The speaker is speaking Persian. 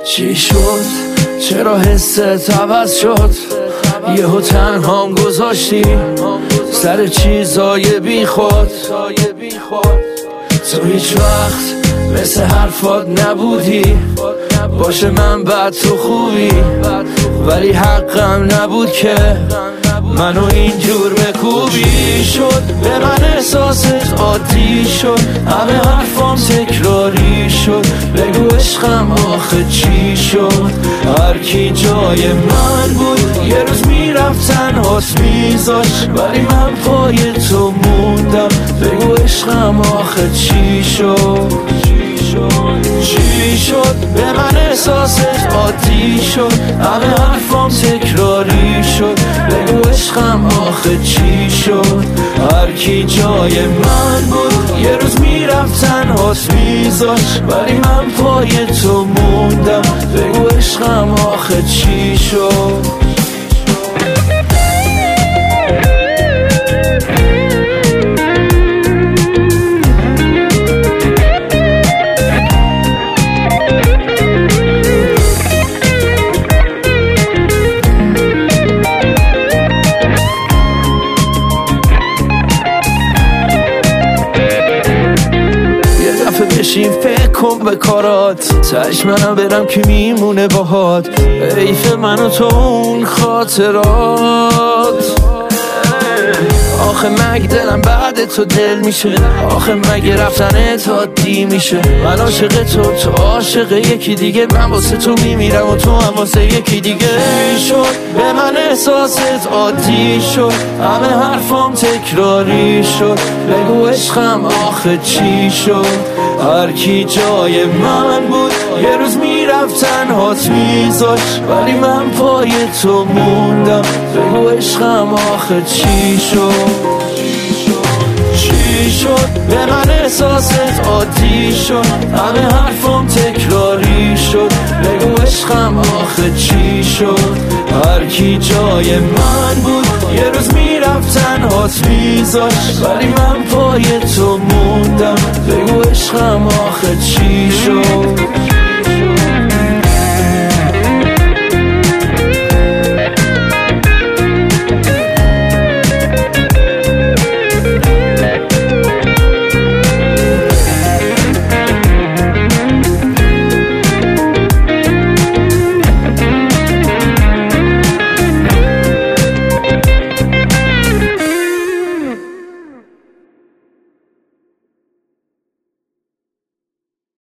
چی شد؟ چرا حست عوض شد؟ یهو تنهام گذاشتی سر چیزای بی خود. تو هیچ وقت مثل حرفات نبودی، باشه من بد تو خوبی، ولی حقم نبود که منو اینجور بکوبی. شد به من احساست عادی شد، همه حرفام تکراری شد. بگو عشقم آخه چی شد؟ هر کی جای من بود یه روز میرفت تنهات میذاشت، ولی من پای تو موندم. بگو عشقم آخه چی شد؟ چی شد؟ به من احساست عادی شد، همه حرفام تکراری شد. بگو عشقم آخه چی شد؟ هر کی جای من بود یه روز میرفت تنهات میذاشت، ولی من پای تو موندم. بگو عشقم آخه چی شد؟ بشین فکر کن به کارات، تش منم برم که میمونه باهات. حیف من و تو اون خاطرات. آخه مگه دلم بعد تو دل میشه؟ آخه مگه رفتن تو عادی میشه؟ من عاشق تو عاشق یکی دیگه، من واسه تو میمیرم و تو هم واسه یکی دیگه. شد به من احساست عادی شد، همه حرفام تکراری شد. بگو عشقم آخه چی شد؟ هر کی جای من بود یه روز میرفت تنهات میذاشت، ولی من پای تو موندم. بگو عشقم آخه چی شد؟ چی شد؟ به من احساست عادی شد، همه حرفام تکراری شد. بگو عشقم آخه چی شد؟ هر کی جای من بود یه روز میرفت تنهات میذاشت، ولی من پای تو موندم. بگو عشقم آخه چی شد؟